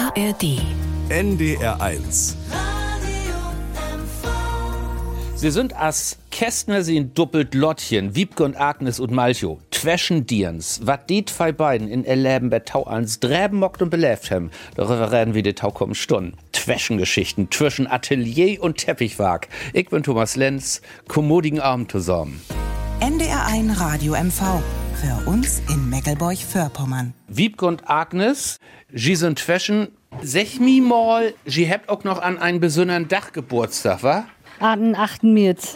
ARD. NDR1. Sie sind as Kästner sind doppelt Lottchen, Wiebke und Agnes und Malcho. Twäschen Dierens, wat die zwei beiden in Erleben bei Tau ans Dräben mockt und belebt haben. Darüber reden wir die Tau kommen Stunden. Twäschengeschichten zwischen Atelier und Teppichwag. Ich bin Thomas Lenz, kommodigen Abend zusammen. NDR1 Radio MV. Für uns in Meckelburg-Vorpommern. Wiebke und Agnes, sie sind Twäschen. Sech mi mal, sie habt auch noch an einen besonderen Dachgeburtstag, wa? An 8. März.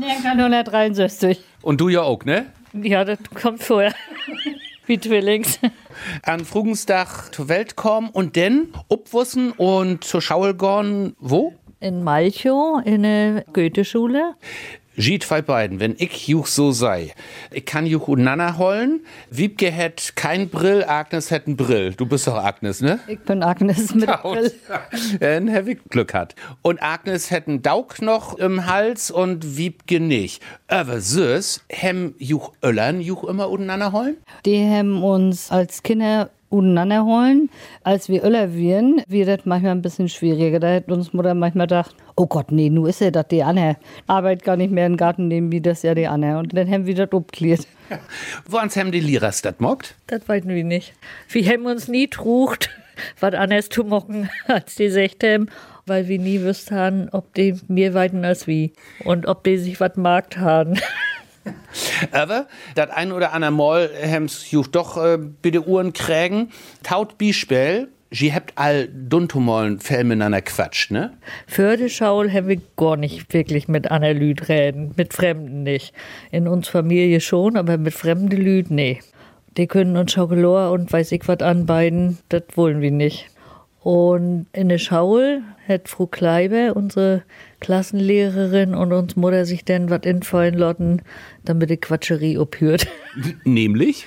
1963. Und du ja auch, ne? Ja, das kommt vorher. Wie Zwillings. An Frugensdach zur Welt kommen und dann obwussen und zur Schule gehen, wo? In Malchow, in der Goethe-Schule. Schied zwei beiden, wenn ich juch so sei. Ich kann juch unanna holen. Wiebke hätt kein Brill, Agnes hätt ein Brill. Du bist doch Agnes, ne? Ich bin Agnes mit Brill. Dann hab ich Glück hat. Und Agnes hätt einen Dauk noch im Hals und Wiebke nicht. Aber süß, hem juch Öllern juch immer unanna holen? Die haben uns als Kinder untereinander holen. Als wir Öller wären, wird das manchmal ein bisschen schwieriger. Da hätte uns Mutter manchmal gedacht, oh Gott, nee, nu ist ja das die Anne. Arbeit gar nicht mehr im Garten nehmen, wie das ja die Anne. Und dann haben wir das abgeklärt. Woans haben die Lehrers das mockt? Das weiten wir nicht. Wir haben uns nie trucht, was anders zu mocken, als die sagt haben, weil wir nie wüsst haben, ob die mehr weiten als wie. Und ob die sich was magt haben. Aber das ein oder andere Mal haben's juch doch bitte Uhren krägen. Taut Bispiel, sie habt all duntumolen Fell miteinander quatscht, ne? Für die Schaul haben wir gar nicht wirklich mit anderen Lüd reden, mit Fremden nicht. In uns Familie schon, aber mit fremden Lüd, nee. Die können uns Schokolade und weiß ich was anbeiden, das wollen wir nicht. Und in der Schaul hat Frau Kleiber, unsere Klassenlehrerin, und uns Mutter sich dann was infallen lotten, damit die Quatscherie abhört. Nämlich?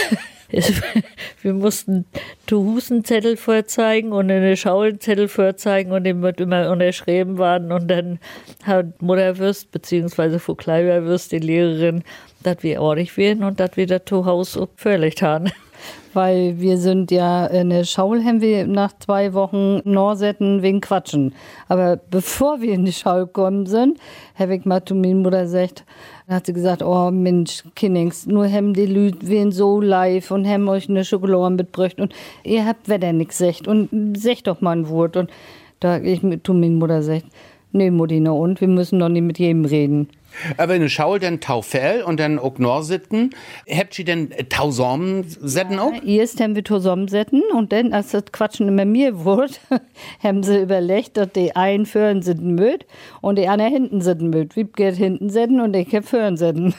Wir mussten Husenzettel vorzeigen und in der Schaul einen Zettel vorzeigen und dem wird immer unterschrieben worden. Und dann hat Mutter Würst, beziehungsweise Frau Kleiber Würst, die Lehrerin, dass wir ordentlich werden und dass wir das zu Hause völlig haben. Weil wir sind ja in der Schaul, haben wir nach 2 Wochen Norsetten wegen Quatschen. Aber bevor wir in die Schaul gekommen sind, habe ich mal zu meiner Mutter gesagt, dann hat sie gesagt, oh Mensch, Kindings, nur haben die Lüd wen so live und haben euch eine Schokolade mitgebracht und ihr habt Wetter nix gesagt und sagt doch mal ein Wort. Und da ich zu meiner Mutter gesagt, nee Mutti, na und, wir müssen doch nicht mit jedem reden. Aber in der Schaul dann Taufell und dann auch Norsitten. Habt ihr denn Tausormen-Setten auch? Erst haben wir Tausormen-Setten und dann, als das Quatschen immer mir wurde, haben sie überlegt, dass die einen vorn sitten mögt und die anderen hinten sitten mögt. Wiebke hat hinten sitten und ich hab vorn sitten.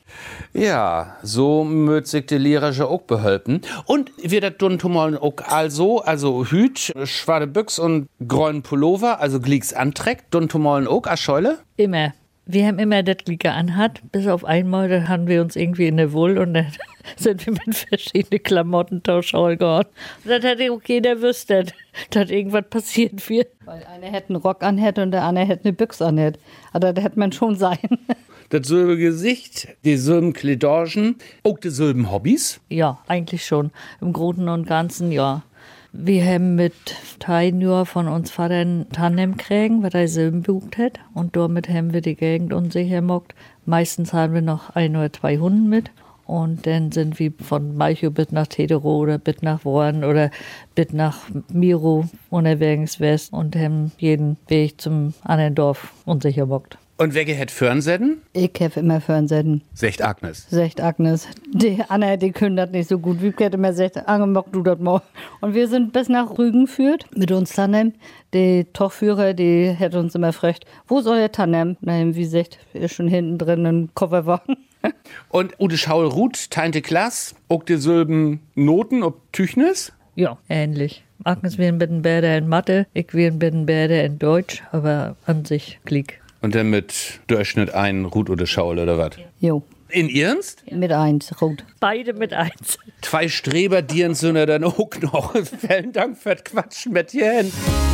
Ja, so mögt sich die Lehrer auch behelpen. Und wir das Duntumal auch also Hüt, schwarze Büchs und grünen Pullover, also Glicks anträgt, Duntumal auch als Scheule? Immer. Wir haben immer das Gleiche anhat, bis auf einmal, da haben wir uns irgendwie in der Wohl und dann sind wir mit verschiedenen Klamotten tauschhaul gehauen. Und das hätte auch jeder wüsste, dass irgendwas passiert wird. Weil einer hätte einen Rock anhat und der andere hätte eine Büchse anhat. Aber das hätte man schon sein. Das selbe Gesicht, die selben Kledorgen, auch die selben Hobbys? Ja, eigentlich schon. Im Großen und Ganzen, ja. Wir haben mit Teilnur von uns Vater ein Tandem kriegen, was er selber bucht hat. Und damit haben wir die Gegend unsicher gemockt. Meistens haben wir noch 1 oder 2 Hunde mit. Und dann sind wir von Malchow bis nach Tetero oder bis nach Worn oder bis nach Miro unterwegs west und haben jeden Weg zum anderen Dorf unsicher gemockt. Und wer hat Fernsetten? Ich habe immer Fernsetten. Sagt Agnes. Sagt Agnes. Die Anna, die können das nicht so gut. Wie hätte immer gesagt, mach du das mal. Und wir sind bis nach Rügen geführt mit uns Tandem. Die Tochführer, die hat uns immer gefragt, wo soll der Tandem? Nein, wie gesagt, ist schon hinten drin im Kofferwagen. Und Ute Schaul-Ruth, teinte Klass, auch die selben Noten, ob Tüchnis? Ja, ähnlich. Agnes wir ein bisschen besser in Mathe, ich wir ein bisschen besser in Deutsch, aber an sich Klick. Und dann mit Durchschnitt 1 Ruth oder Schaul oder was? Jo. In Ernst? Mit 1, Ruth. Beide mit 1. 2 Streber, die uns dann auch noch. Vielen Dank für das Quatschen mit dir.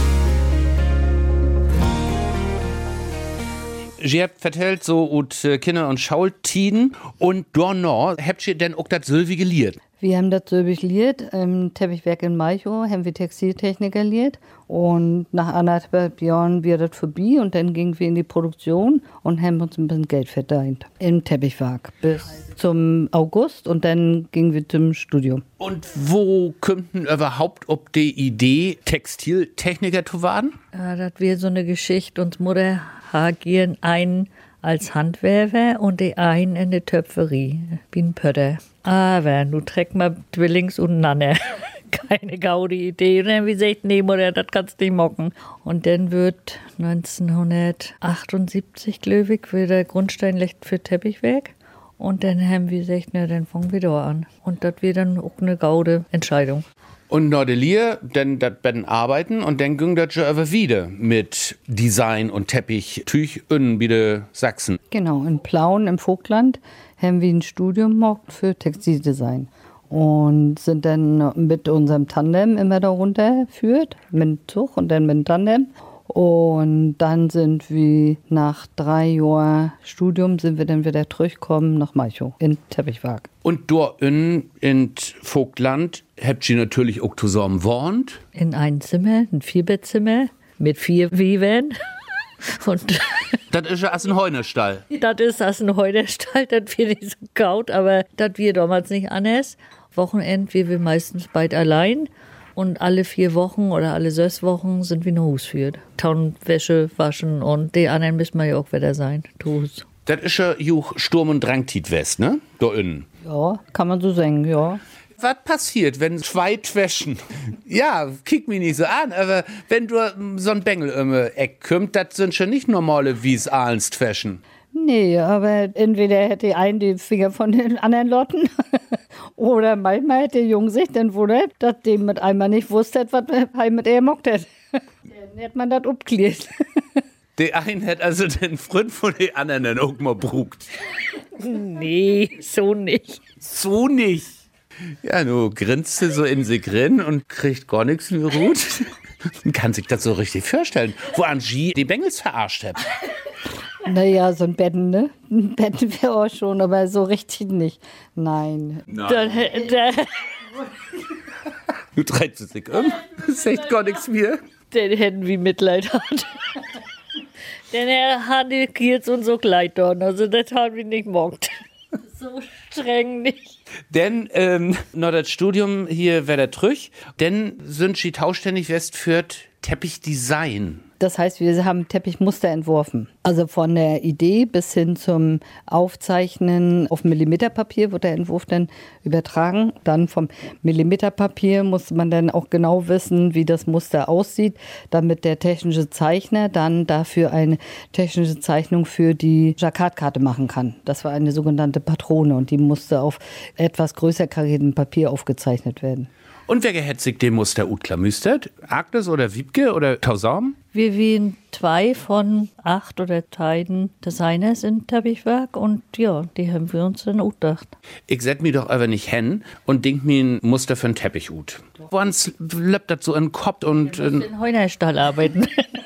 Sie habt vertellt so Kinder und Schaultiden und Dornor habt ihr denn auch das Sylvie geliert? Wir haben das so gelehrt, im Teppichwerk in Malchow haben wir Textiltechniker gelehrt und nach 1,5 Jahren wir das vorbei und dann gingen wir in die Produktion und haben uns ein bisschen Geld verdient im Teppichwerk bis zum August und dann gingen wir zum Studium. Und wo kommt denn überhaupt ob die Idee, Textiltechniker zu werden? Ja, das wäre so eine Geschichte. Uns Mutter hagieren einen als Handwerker und die einen in der Töpferie, wie ein Pötter. Aber nun trägt man Zwillings und Nanne. Keine gaudi Idee. Und dann wie gesagt, nee, Mutter, das kannst du nicht mocken. Und dann wird 1978, glaube ich, wieder Grundstein legt für Teppichwerk. Und dann haben wir gesagt, na, dann fangen wir da an. Und das wird dann auch eine gaude Entscheidung. Und Nordelier, dann das Betten arbeiten und dann ging das schon aber wieder mit Design und Teppichtüch in wieder Sachsen. Genau, in Plauen im Vogtland haben wir ein Studium gemacht für Textildesign und sind dann mit unserem Tandem immer da runtergeführt, mit dem Zug und dann mit dem Tandem. Und dann sind wir nach 3 Jahren Studium sind wir dann wieder zurückgekommen nach Malchow in Teppichwerk. Und dort in Vogtland habt ihr natürlich auch zusammen gewohnt. In ein Zimmer, ein 4-Bettzimmer mit 4 Webern. Und das ist ja als ein Heunerstall. das ist als ein Heunerstall, das wird nicht so gaut, aber das wir damals nicht anders. Wochenend wir meistens beide allein. Und alle 4 Wochen oder alle 6 Wochen sind wir nach Hus führt. Wäsche waschen und die anderen müssen wir ja auch wieder sein. Hus. Das ist ja Juch Sturm- und Drangtit West, ne? Da innen. Ja, kann man so sagen, ja. Was passiert, wenn 2 Twäschen? Ja, kick mich nicht so an, aber wenn du so ein Bengel im Eck kommt, das sind schon nicht normale Wies-Ahlens Twäschen. Nee, aber entweder hätte ein die Finger von den anderen Lotten oder manchmal hätte der Junge sich dann wundert, dass dem mit einmal nicht wusste, was er mit ihr mockt hat. Dann hätte man das abgeklärt. Der eine hat also den Freund von den anderen dann auch mal brugt. Nee, so nicht. So nicht. Ja, nu grinst du so in sich drin und kriegt gar nichts mehr gut. Man kann sich das so richtig vorstellen, wo Angie die Bengels verarscht hat. Naja, so ein Betten, ne? Ein Betten wäre auch schon, aber so richtig nicht. Nein. Du treibst dich das ist echt gar nichts mehr. Den hätten wir Mitleid hat. Denn er hat jetzt uns so Kleid dort, also das haben wir nicht mockt. So streng nicht. Denn noch das Studium hier wäre der Trüch, denn sind sie tauständig West führt Teppichdesign. Das heißt, wir haben Teppichmuster entworfen. Also von der Idee bis hin zum Aufzeichnen auf Millimeterpapier wird der Entwurf dann übertragen. Dann vom Millimeterpapier muss man dann auch genau wissen, wie das Muster aussieht, damit der technische Zeichner dann dafür eine technische Zeichnung für die Jacquardkarte machen kann. Das war eine sogenannte Patrone und die musste auf etwas größer kariertem Papier aufgezeichnet werden. Und wer hätte sich dem Muster utklamüstert? Agnes oder Wiebke oder Tausam? Wir wären 2 von 8 oder 10 Designers in Teppichwerk und ja, die haben wir uns dann gedacht. Ich set mich doch aber nicht hin und denk mir ein Muster für einen Teppich ut. Wann löppt das so in den Kopf und... in Heunerstall arbeiten.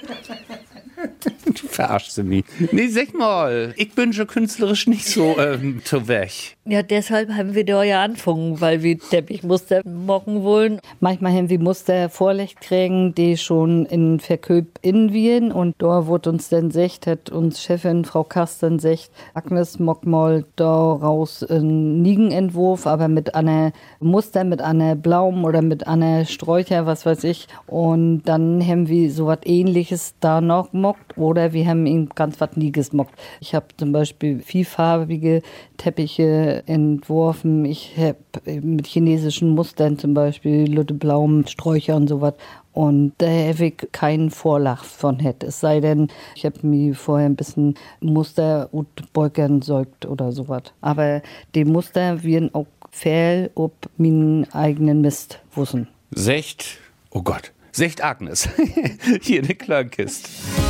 Du verarschst mich. Nee, sag mal, ich bin schon künstlerisch nicht so zu weg. Ja, deshalb haben wir da ja angefangen, weil wir Teppichmuster mocken wollen. Manchmal haben wir Muster vorlegt kriegen, die schon in Verköp in Wien und da wurde uns dann sagt, hat uns Chefin Frau Kasten sagt, Agnes mock mal da raus einen Niegenentwurf, aber mit einer Muster, mit einer Blaum oder mit einer Sträucher, was weiß ich. Und dann haben wir so was Ähnliches da noch mockt oder wir haben ihm ganz was Nieges mockt. Ich habe zum Beispiel vielfarbige Teppiche entworfen. Ich habe mit chinesischen Mustern zum Beispiel Lutteblaum, Sträucher und sowas. Und da habe ich keinen Vorlach von hätte. Es sei denn, ich habe mir vorher ein bisschen Muster und Beugern säugt oder sowas. Aber die Muster werden auch fehl ob meinen eigenen Mist wissen. Secht, oh Gott, Secht Agnes. Hier eine Klangkiste.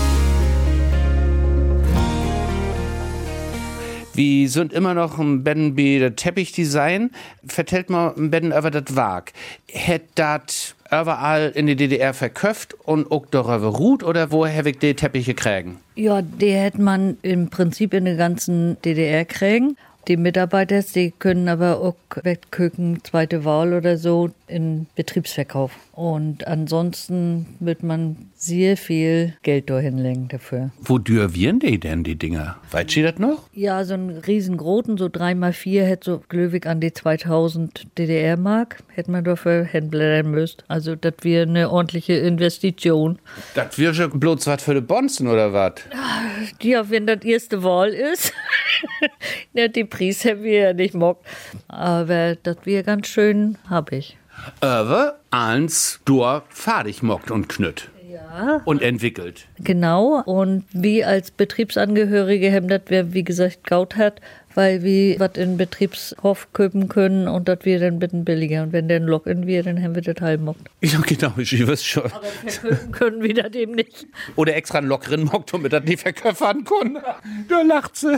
Wir sind immer noch im Betten bei der Teppichdesign. Vertellt mal ein Betten über das Werk. Hätt das überall in der DDR verköpft und auch darüber ruht oder woher habe ich die Teppiche kriegen? Ja, die hätte man im Prinzip in der ganzen DDR kriegen. Die Mitarbeiter, die können aber auch wegköken, zweite Wahl oder so, in Betriebsverkauf. Und ansonsten wird man sehr viel Geld dahinlegen dafür. Wo dürren die denn, die Dinger? Weißt du das noch? Ja, so einen riesengroßen, so 3x4, hätte so Glöwig an die 2000 DDR-Mark, hätte man dafür hinblättern müssen. Also das wäre eine ordentliche Investition. Das wäre schon bloß was für die Bonzen, oder was? Ja, wenn das erste Wahl ist. Ja, die Preis haben wir ja nicht mockt. Aber das wäre ganz schön, hab ich. Aber eins durch fertig mockt und knütt. Ja. Und entwickelt. Genau. Und wir als Betriebsangehörige haben das, wie gesagt, gaut hat, weil wir was in Betriebshof köpen können und das wir dann ein bisschen billiger. Und wenn der ein Lock in wir, dann haben wir das halb mockt. Ja, genau, ich weiß schon. Aber verköpen können wir das eben nicht. Oder extra einen Lock drin mockt, damit das die verköffern können. Da lacht sie.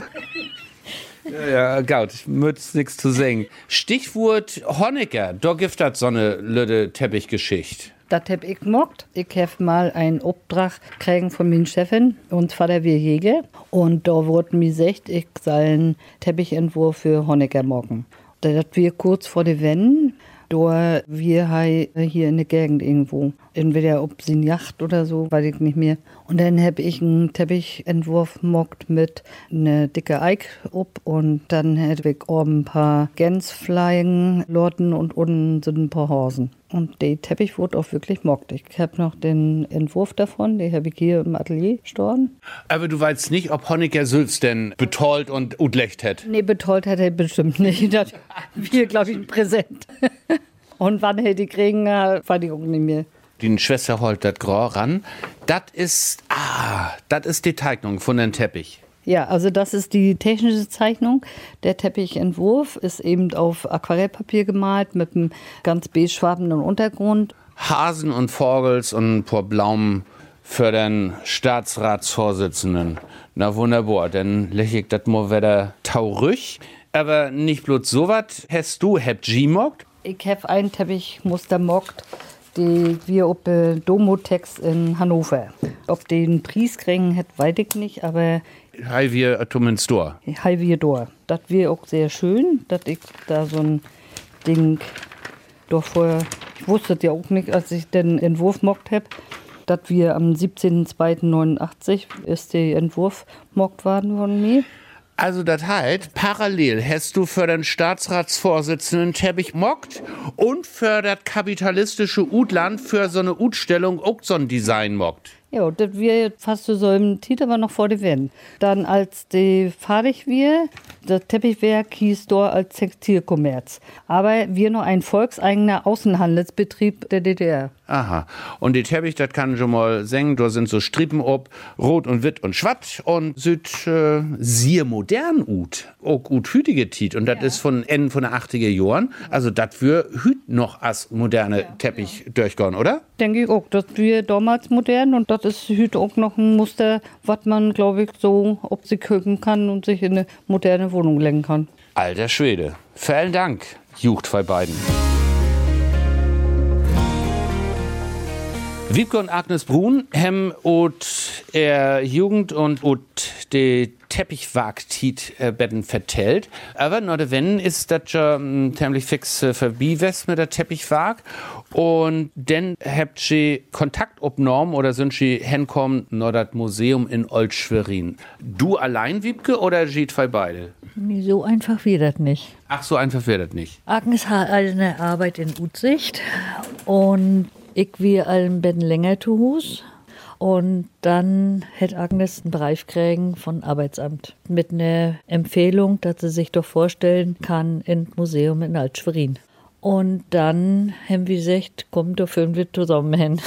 Ja, gaut, ich mütz nix zu sagen. Stichwort Honecker, da gibt das so eine lüde Teppichgeschichte. Das hab ich gemacht. Ich hab mal einen Auftrag kriegen von meiner Chefin, und Vater wir Jäger. Und da wurde mir gesagt, ich soll einen Teppichentwurf für Honecker machen. Das wir kurz vor der Wende. Da wir hier in der Gegend irgendwo, entweder ob sie eine Yacht oder so, weiß ich nicht mehr. Und dann habe ich einen Teppichentwurf gemacht mit einer dicke Eik ob, und dann hätte ich oben ein paar Gänsfliegen, Lorten und unten sind ein paar Hasen. Und der Teppich wurde auch wirklich mockt. Ich habe noch den Entwurf davon, den habe ich hier im Atelier stehen. Aber du weißt nicht, ob Honecker Sülz denn betollt und utlecht hat. Nee, betollt hat er bestimmt nicht. Das wir, glaube ich, ein Präsent. Und wann er die kriegen, weiß ich auch nicht mehr. Die Schwester holt das Grau ran. Das ist die Zeichnung von dem Teppich. Ja, also das ist die technische Zeichnung. Der Teppichentwurf ist eben auf Aquarellpapier gemalt mit einem ganz beigefarbenen Untergrund. Hasen und Vogels und ein paar Blaumen für den Staatsratsvorsitzenden. Na wunderbar, dann lächle ich das mal wieder taurüch. Aber nicht bloß sowas, hast du G-mockt? Ich habe einen Teppichmuster mockt, die wir auf der Domotex in Hannover. Ob den Preis kriegen hätte, weiß ich nicht, aber Hi, wir zumindest da. Hi, wir da. Das wäre auch sehr schön, dass ich da so ein Ding doch vorher, ich wusste das ja auch nicht, als ich den Entwurf mockt habe, dass wir am 17.02.89 ist der Entwurf mockt worden von mir. Also das heißt, parallel hast du für den Staatsratsvorsitzenden Teppich mockt und für das kapitalistische Utland für so eine Utstellung auch so ein Design mockt. Ja, das wir fast so im Titel, aber noch vor der Wende. Dann, als die fertig wir, das Teppichwerk hieß dort als Textilkommerz. Aber wir noch ein volkseigener Außenhandelsbetrieb der DDR. Aha. Und die Teppich, das kann ich schon mal sagen, da sind so Strippen ob, rot und witt und schwatt und süd sehr modern ut. Auch gut hütige Tit. Und das ist von Ende von der 80er Jahren. Also das wir hüt noch als moderne Teppich durchgehen, oder? Denke ich auch, das wir damals modern, und das ist heute auch noch ein Muster, was man, glaube ich, so ob sie köken kann und sich in eine moderne Wohnung legen kann. Alter Schwede. Vielen Dank, Jucht bei beiden. Wiebke und Agnes Brun haben Jugend und die Teppichwagtit Betten vertellt. Aber nach der Wende ist das schon ziemlich fix verbiewest mit der Teppichwag. Und dann habt ihr Kontakt aufgenommen oder sind sie hinkommen nach das Museum in Old-Schwerin. Du allein, Wiebke, oder geht bei beide? Nee, so einfach wird das nicht. Ach, so einfach wird das nicht. Agnes hat eine Arbeit in Utsicht und ich wir allen Betten länger zu Hus. Und dann hätte Agnes einen Brief kriegen von Arbeitsamt mit einer Empfehlung, dass sie sich doch vorstellen kann ins Museum in Alt-Schwerin. Und dann haben wir gesagt, komm, da führen wir zusammen hin.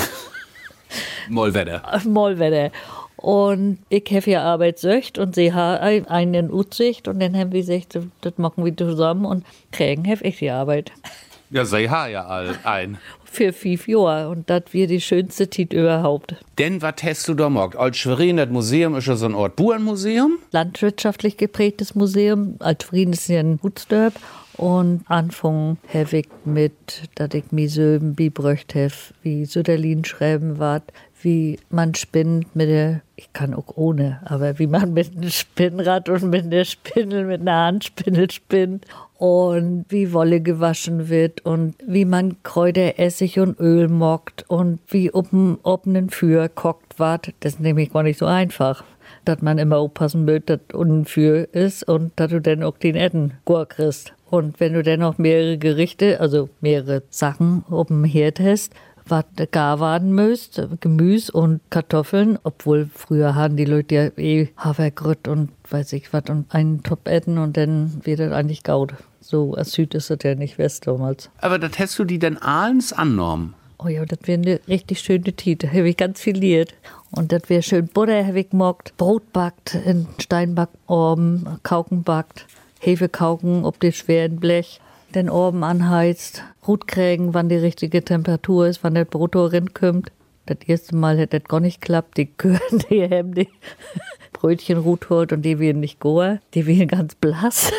Mollwetter. Und ich habe ja Arbeitssücht und sie hat einen in Utsicht. Und dann haben wir gesagt, das machen wir zusammen und kriegen habe ich die Arbeit. Ja, sie hat ja ein. Für 5 Jahre. Und das wird die schönste Zeit überhaupt. Denn was hast du da gemacht? Alt-Schwerin, das Museum ist ja so ein Ort Bauernmuseum. Landwirtschaftlich geprägtes Museum. Alt-Schwerin ist ja ein Gutsdorf. Und Anfang habe ich mit, dass ich mir Söben beibrücht habe, wie Süderlin schreiben wat, wie man spinnt mit der, ich kann auch ohne, aber wie man mit einem Spinnrad und mit der Spindel, mit einer Handspindel spinnt und wie Wolle gewaschen wird und wie man Kräuter, Essig und Öl mockt und wie offenen Feuer kocht wat. Das ist nämlich gar nicht so einfach, dass man immer aufpassen muss, dass unten Feuer ist und dass du dann auch den Etten gut kriegst. Und wenn du dann noch mehrere Gerichte, also mehrere Sachen auf dem Herd hast, was gar werden müsst, Gemüse und Kartoffeln, obwohl früher haben die Leute ja Hafergrüt und weiß ich was und einen Topf essen und dann wird das eigentlich gaut. So als Süd ist das ja nicht West damals. Aber das hast du die denn abends angenommen? Oh ja, das wäre eine richtig schöne Tite. Da habe ich ganz viel liert. Und das wäre schön Butter, habe ich gemockt, Brot backt, in Steinbackorben, Kauken backt, Hefekauken auf dem schweren Blech, den Orben anheizt, Rot kriegen, wann die richtige Temperatur ist, wann der Brot rinkommt. Das erste Mal hat das gar nicht geklappt. Die Kühe, die haben die Brötchen rot holt und die werden nicht goa, die werden ganz blass.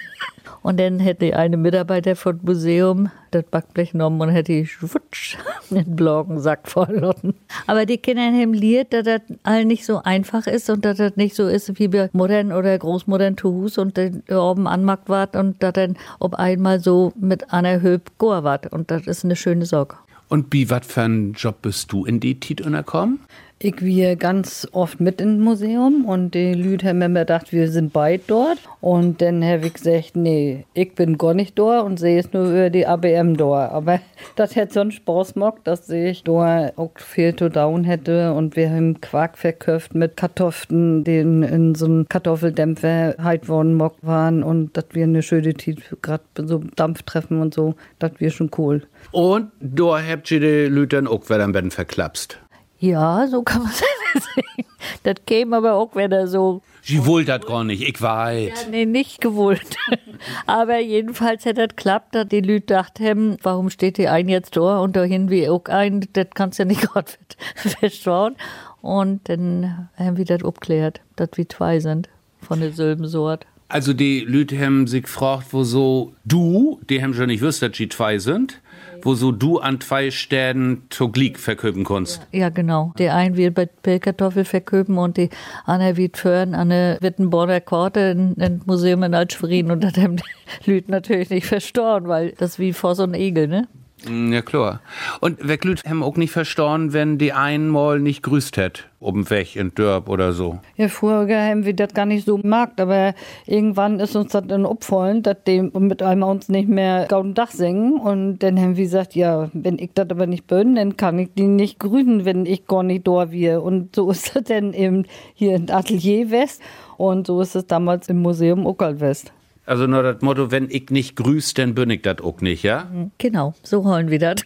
Und dann hätte eine Mitarbeiter vom Museum das Backblech genommen und hätte schwutsch einen Blockensack voll Lotten. Aber die Kinder haben liert, dass das all nicht so einfach ist und dass das nicht so ist wie bei Muttern oder Großmuttern zu Hus und dann oben anmacht wart und dass dann ob einmal so mit einer Höb goa wart. Und das ist eine schöne Sorge. Und wie, was für einen Job bist du in die Tit unterkommen? Ich wir ganz oft mit im Museum und die Leute haben mir gedacht, wir sind beide dort. Und dann habe ich gesagt, nee, ich bin gar nicht dort und sehe es nur über die ABM dort. Aber das hätte so einen Spaß gemacht, dass ich dort auch viel zu down hätte. Und wir haben Quark verkauft mit Kartoffeln, die in so einem Kartoffeldämpfer halt worden waren. Und dass wir eine schöne Zeit, gerade so Dampftreffen und so, das wäre schon cool. Und da habt ihr die Leute dann auch wieder am Betten verklapst? Ja, so kann man das sehen. Das käme aber auch wieder so. Sie wollt das gar nicht, ich weiß. Ja, nee, nicht gewollt. Aber jedenfalls hat das geklappt, dass die Leute dachten, warum steht die ein jetzt da und dahin wie auch ein, das kannst du ja nicht gerade verstauen. Und dann haben wir das abgeklärt, dass wir zwei sind von derselben Sort. Also die Leute haben sich gefragt, wo so du, die haben schon nicht gewusst, dass sie zwei sind, wo so du an zwei Städten Togliek verköpen kannst. Ja, genau. Der ein wird bei Pellkartoffel verköpen und die andere wird föhren an der Wittenborder Korte in Museum in Altschwerin. Und das haben die Leute natürlich nicht verstanden, weil das ist wie vor so ein Egel, ne? Ja, klar. Und wer Leute haben auch nicht verstanden, wenn die einen mal nicht grüßt hätt, oben weg in Dörp oder so. Ja, früher haben wir das gar nicht so gemacht, aber irgendwann ist uns das dann aufgefallen, dass die mit einmal uns nicht mehr Gauden Dach singen. Und dann haben wir gesagt, ja, wenn ich das aber nicht bin, dann kann ich die nicht grüßen, wenn ich gar nicht da wir. Und so ist das dann eben hier in Atelier West und so ist es damals im Museum Uckerl West. Also nur das Motto, wenn ich nicht grüß, dann bin ich das auch nicht, ja? Genau, so holen wir das.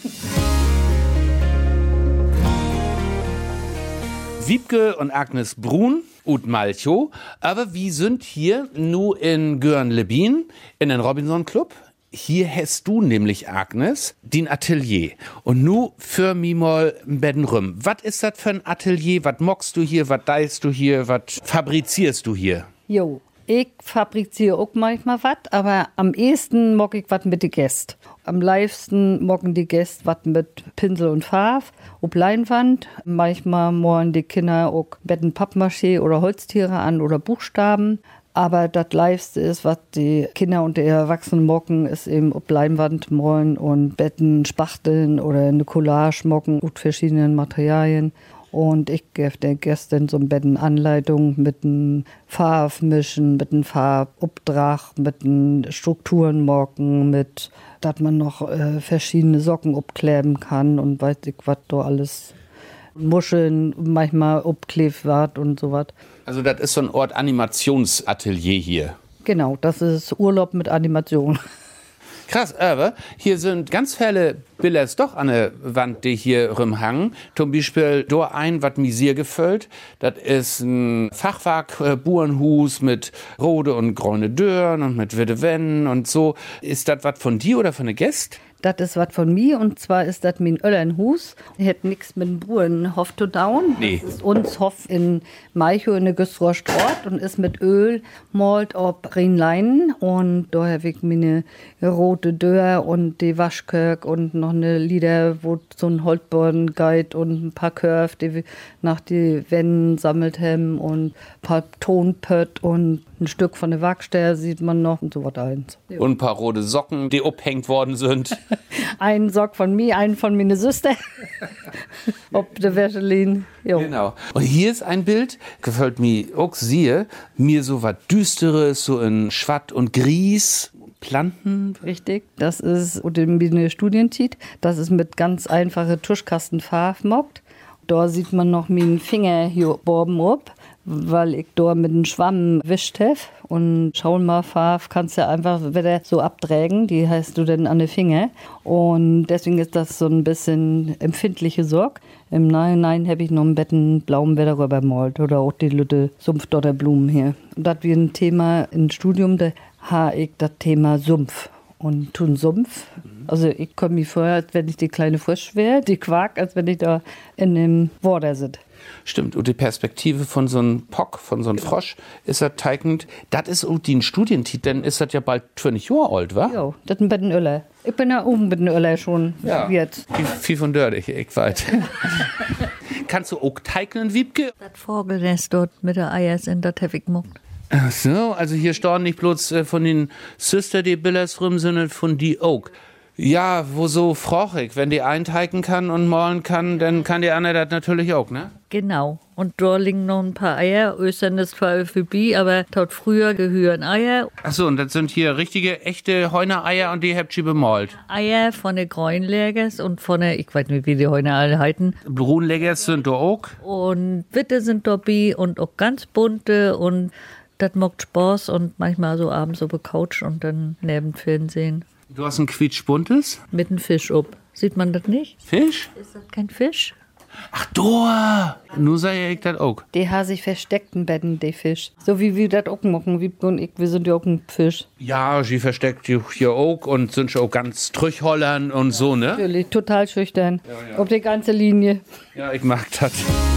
Wiebke und Agnes Brun und Malchow, aber wir sind hier nur in Göhren-Lebien, in den Robinson Club. Hier hast du nämlich, Agnes, den Atelier. Und nu für mich mal ein Betten rum. Was ist das für ein Atelier? Was mockst du hier? Was deist du hier? Was fabrizierst du hier? Jo. Ich fabriziere auch manchmal was, aber am ehesten mock ich was mit den Gästen. Am liebsten mocken die Gäste was mit Pinsel und Farbe, auf Leinwand. Manchmal malen die Kinder auch Betten Pappmaché oder Holztiere an oder Buchstaben. Aber das Liebste ist, was die Kinder und die Erwachsenen mocken, ist eben auf Leinwand malen und Betten spachteln oder eine Collage mocken mit verschiedenen Materialien. Und ich gebe den Gästen so ein bisschen Anleitung mit einem Farbmischen, mit einem Farbobdrach, mit einem Strukturenmocken, mit, dass man noch verschiedene Socken abkleben kann und weiß ich, was da alles, Muscheln manchmal abklebt wird und so was. Also das ist so ein Ort Animationsatelier hier. Genau, das ist Urlaub mit Animation. Krass, aber hier sind ganz viele Bilder doch an der Wand, die hier rumhangen. Zum Beispiel da ein, was mir sehr gefällt. Das ist ein Fachwerk-Burenhus mit rote und grüne Dörren und mit witte Wänden und so. Ist das was von dir oder von der Gäste? das ist was von mir und zwar ist das mein Öllernhus. Hat nichts mit dem Brunnen Hof zu down. Nee. Das ist uns Hof in Malchow in der Güstrost Ort und ist mit Öl malt ob Rheinleinen und da habe ich meine rote Dörr und die Waschkirk und noch eine Lieder, wo so ein Holzboden geht und ein paar Curve, die wir nach die Wänden sammelt haben und ein paar Tonpött und ein Stück von der Wachstelle sieht man noch und so was eins. Und ein paar rote Socken, die abhängt worden sind. Einen Sock von mir, einen von meiner Süster. Ob der Wäschelin. Jo. Genau. Und hier ist ein Bild, gefällt mir auch sehr, mir so was Düsteres, so in Schwatt und Gries. Planten. Richtig, das ist eine Studienzeit. Das ist mit ganz einfache Tuschkastenfarbe mockt. Da sieht man noch meinen Finger hier oben ab, weil ich da mit dem Schwamm wischt habe. Und Schaumfarbe kannst du einfach wieder so abträgen, die heißt du dann an den Finger. Und deswegen ist das so ein bisschen empfindliche Sorg. Im Nachhinein habe ich noch ein Betten blauen Wetter rübergemalt oder auch die Lütte Sumpfdotterblumen hier. Und das wie ein Thema im Studium, da habe ich das Thema Sumpf. Und tun Sumpf. Also ich komme mir vor, als wenn ich die kleine Frisch wäre, die Quark, als wenn ich da in dem Water sitze. Stimmt, und die Perspektive von so einem Pock, von so einem Frosch, ist das teigend. Das ist auch die Studientitel, denn ist das ja bald 20 Jahre alt, wa? Ja, das ist ein Bettenöller. Ich bin ja oben mit dem Öller schon jetzt. Viel von dördig, ich weiß. Kannst du auch teignen, Wiebke? Das Vogelnest dort mit der Eier sind, das habe ich gemacht. Ach so, also hier stehen nicht bloß von den Süster, die Billers rum, sondern von die auch. Ja, wo so frochig, wenn die einteigen kann und malen kann, dann kann die andere das natürlich auch, ne? Genau. Und da liegen noch ein paar Eier. Östern ist zwar vorbei, aber dort früher gehören Eier. Ach so, und das sind hier richtige, echte Heunereier und die habt ihr bemalt. Eier von den Grünlegers und von der, ich weiß nicht, wie die Heuner alle heißen. Brunlegers sind da auch. Und Witte sind dabei und auch ganz bunte und das macht Spaß und manchmal so abends so bekautsch und dann neben Fernsehen. Du hast ein quietschbuntes? Mit einem Fisch ob. Sieht man das nicht? Fisch? Ist das kein Fisch? Ach, da! Nur sei ich das auch. Die haben sich versteckt in Betten, die Fisch. So wie wir das auch machen, Wiebke und ich, wir sind ja auch ein Fisch. Ja, sie versteckt sich hier auch und sind schon auch ganz trüchhollern und so, ne? Natürlich, total schüchtern. Ja. Auf die ganze Linie. Ja, ich mag das.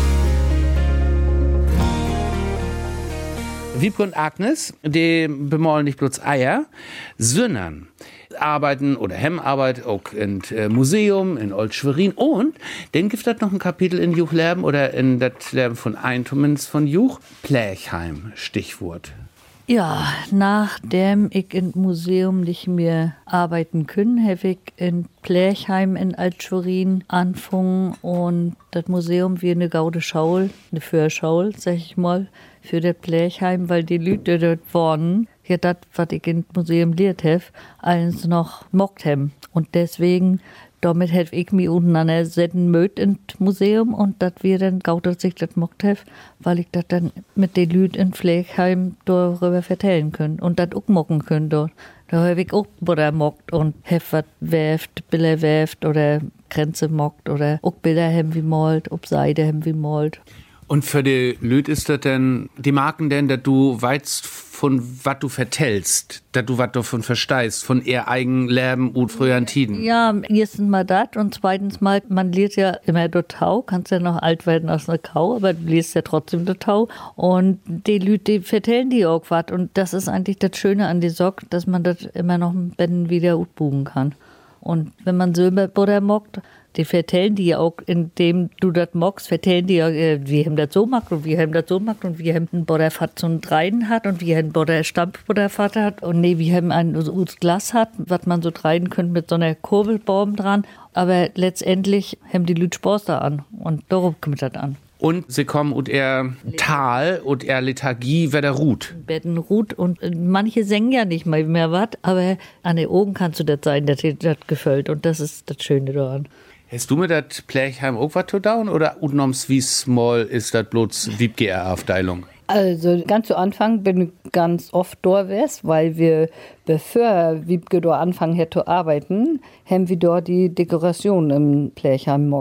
Wiebke und Agnes, die bemalen nicht bloß Eier, sondern arbeiten oder Hemmarbeit auch in Museum in Old-Schwerin und dann gibt es noch ein Kapitel in Juchlerben oder in das Leben von Eintumens von Juch, Plächheim, Stichwort. Ja, nachdem ich im Museum nicht mehr arbeiten können, habe ich in Plächheim in Alt-Schwerin angefangen und das Museum wie eine gaude Schaul, eine Führschaul, sag ich mal, für das Plächheim, weil die Leute dort waren, ja das, was ich im Museum lehrt habe, alles noch mockt haben. Und deswegen, damit habe ich mich untereinander setzen mögt im Museum und das wir dann gaut, sich das mockt habe, weil ich das dann mit den Leuten in Plächheim darüber vertellen können und das auch mocken können dort. Da habe ich auch Butter mockt und habe was werft, Bilder werft oder Grenze mockt oder auch Bilder haben wie malt, ob Seide haben wie malt. Und für die Leute ist das denn, die Marken denn, dass du weißt, von was du vertellst, dass du was davon verstehst, von ihr eigen Leben und früheren Tiden? Ja, erstens mal das und zweitens mal, man liest ja immer der Tau, kannst ja noch alt werden aus einer Kau, aber du liest ja trotzdem der Tau und die Leute, die vertellen die auch was und das ist eigentlich das Schöne an die Sock, dass man das immer noch ein bisschen wieder utbuchen kann. Und wenn man Silberbutter mockt, die vertellen die ja auch, indem du das mockst, vertellen die ja, wir haben das so gemacht und wir haben das so gemacht und wir haben einen Butterfat so einen Dreien hat und wir haben einen Butterstampfbutterfat hat und nee, wir haben ein Glas hat, was man so dreien könnte mit so einer Kurbelbaum dran. Aber letztendlich haben die Leute Spaß da an und darum kommt das an. Und sie kommen und er Tal und er Lethargie, wer der ruht. Betten ruht und manche singen ja nicht mal mehr was, aber an den Augen kannst du das sein, dass dir das gefällt und das ist das Schöne daran. Hast du mir das Plächheim auch was zu down oder unnoms wie small ist das bloß Wiebke-Abteilung? Also ganz zu Anfang bin ich ganz oft dort gewesen, weil wir, bevor Wiebke dort anfangen hätte zu arbeiten, haben wir dort die Dekoration im Plächheim mockt.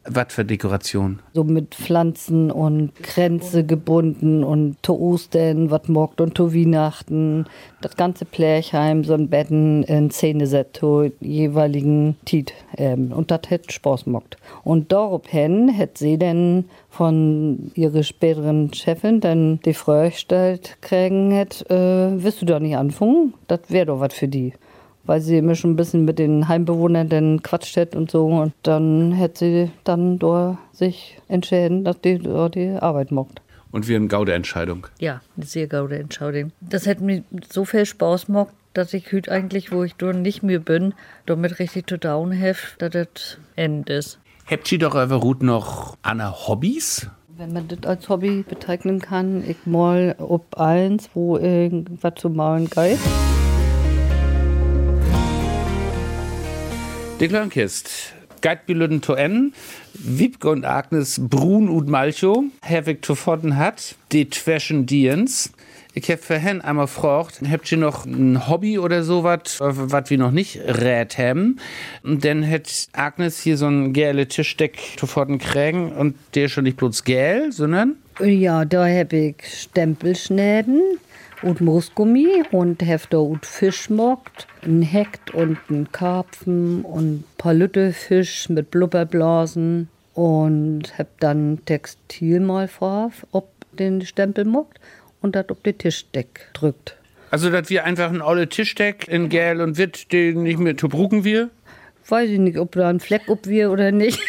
Was für Dekoration? So mit Pflanzen und Kränze gebunden und zu Ostern, was mockt und zu Weihnachten. Das ganze Plärchheim, so ein Betten in Szene set zu jeweiligen Tiet. Und das hätt Spaß mockt. Und daraufhin hätt sie dann von ihrer späteren Chefin dann die Frage gestellt kriegen hätt, willst du da nicht anfangen? Das wäre doch was für die. Weil sie immer schon ein bisschen mit den Heimbewohnern dann quatscht hat und so. Und dann hätte sie dann da sich entschieden, dass die da die Arbeit mockt. Und wie eine gaude Entscheidung. Ja, eine sehr gaude Entscheidung. Das hat mir so viel Spaß gemacht, dass ich heute eigentlich, wo ich da nicht mehr bin, damit richtig zu down have, dass das Ende ist. Habt ihr doch aber noch andere Hobbys? Wenn man das als Hobby bezeichnen kann, ich mal ob eins, wo irgendwas zu malen geht. Die Klönkist. Geitbiluden to en. Wiebke und Agnes Brun und Malcho. Herwig to Fodden hat. Die Twäschen Diens. Ich hab vorhin einmal gefragt, habt ihr noch ein Hobby oder sowas, was wir noch nicht rät haben? Und dann hat Agnes hier so ein gelbe Tischdeck to Fodden kriegen und der ist schon nicht bloß gel, sondern? Ja, da hab ich Stempelschnäden und Moosgummi und Hefter und Fisch mockt, ein Hekt und ein Karpfen und ein paar Lüttefisch mit Blubberblasen und hab dann Textil mal drauf, ob den Stempel mockt und das ob den Tischdeck drückt. Also, dass wir einfach ein olle Tischdeck in Gel und Witt, den nicht mehr zu bruchen wir? Weiß ich nicht, ob da ein Fleck ob wir oder nicht.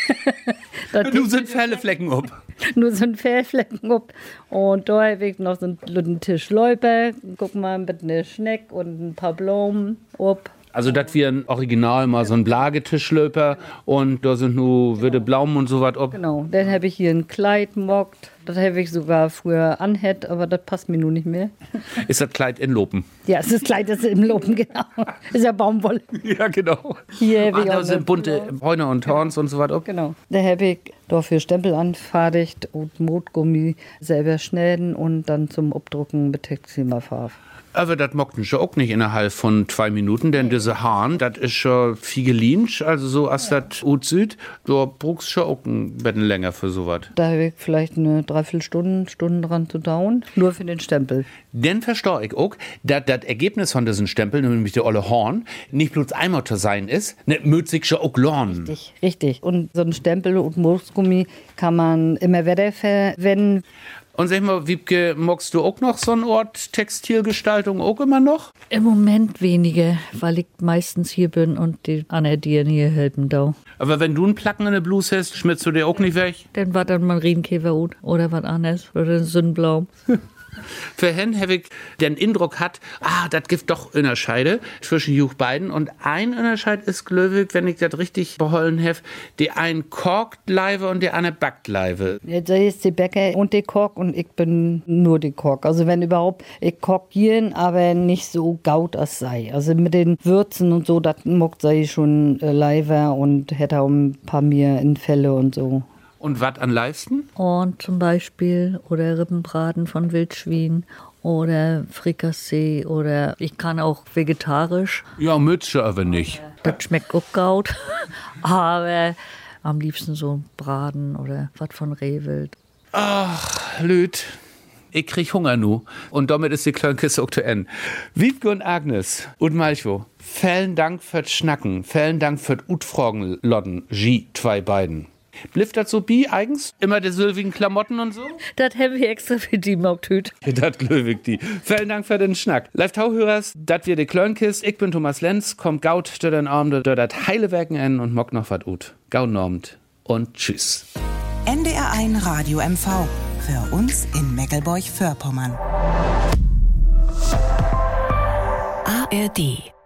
Du sind Fälleflecken ob. Nur so ein Fellflecken ob. Und da habe ich noch so einen Tisch Läuper. Guck mal, mit einer Schneck und ein paar Blumen ob. Also, dass wir ein Original mal so ein Blagetischlöper und da sind nur wilde Blumen und so was ob. Genau, dann habe ich hier ein Kleid mockt. Das habe ich sogar früher anhett, aber das passt mir nun nicht mehr. Ist das Kleid in Lopen? Ja, das Kleid ist im Lopen, genau. Ist ja Baumwolle. Ja, genau. Hier habe ich da auch sind bunte Häune und Horns und so was ob. Genau. Da habe ich dafür Stempel anfertigt und Motgummi selber schneiden und dann zum Abdrucken mit Textilfarbe. Aber das mockt schon auch nicht innerhalb von 2 Minuten, denn diese Haaren, das ist schon viel gelincht, also so als das gut sieht, da brauchst du schon auch ein bisschen länger für sowas. Da habe ich vielleicht eine Dreiviertelstunde dran zu dauern, nur für den Stempel. Dann verstehe ich auch, dass das Ergebnis von diesen Stempel, nämlich der olle Horn, nicht bloß einmal zu sein ist, ne, mützig schon auch lernen. Richtig. Und so ein Stempel und Moosgummi kann man immer wieder verwenden. Und sag mal, Wiebke, magst du auch noch so einen Ort Textilgestaltung auch immer noch? Im Moment weniger, weil ich meistens hier bin und die anderen Dieren hier helfen da. Aber wenn du einen Placken in der Blues hast, schmierst du dir auch nicht weg? Dann war dann mal Marienkäfer oder was anderes oder ein Sonnenblau. Vorhin habe ich den Eindruck hat, das gibt doch Unterscheide zwischen juch beiden. Und ein Unterscheid ist, glöwig, wenn ich das richtig behollen habe, die ein korkt Leibe und die eine backt Leibe. Da ist die Bäcker und die Kork und ich bin nur die Kork. Also wenn überhaupt, ich korkieren, aber nicht so gaut als sei. Also mit den Würzen und so, das mockt sei schon Leiber und hätte auch ein paar mehr in Felle und so. Und was an liebsten? Und zum Beispiel oder Rippenbraten von Wildschwein oder Frikassee oder ich kann auch vegetarisch. Ja, Mütze aber nicht. Das schmeckt auch gut, aber am liebsten so Braten oder was von Rehwild. Ach, Lüd. Ich krieg Hunger nu. Und damit ist die Klönkiste auch zu Ende. Wiebke und Agnes und Malcho, vielen Dank fürs Schnacken, vielen Dank fürs Utfragen lodden, zwei beiden. Blifft das so bi eigens? Immer die sylvigen Klamotten und so? Das haben wir extra für die Maugtüt. Das glöwig die. Vielen Dank für den Schnack. Live-Tauhörers, dat wir die Klönkist. Ich bin Thomas Lenz, kommt gaut durch den Arm, durch das heile Werken en und mock noch wat ut. Gau normt und tschüss. NDR1 Radio MV. Für uns in Meckelborch-Vorpommern. ARD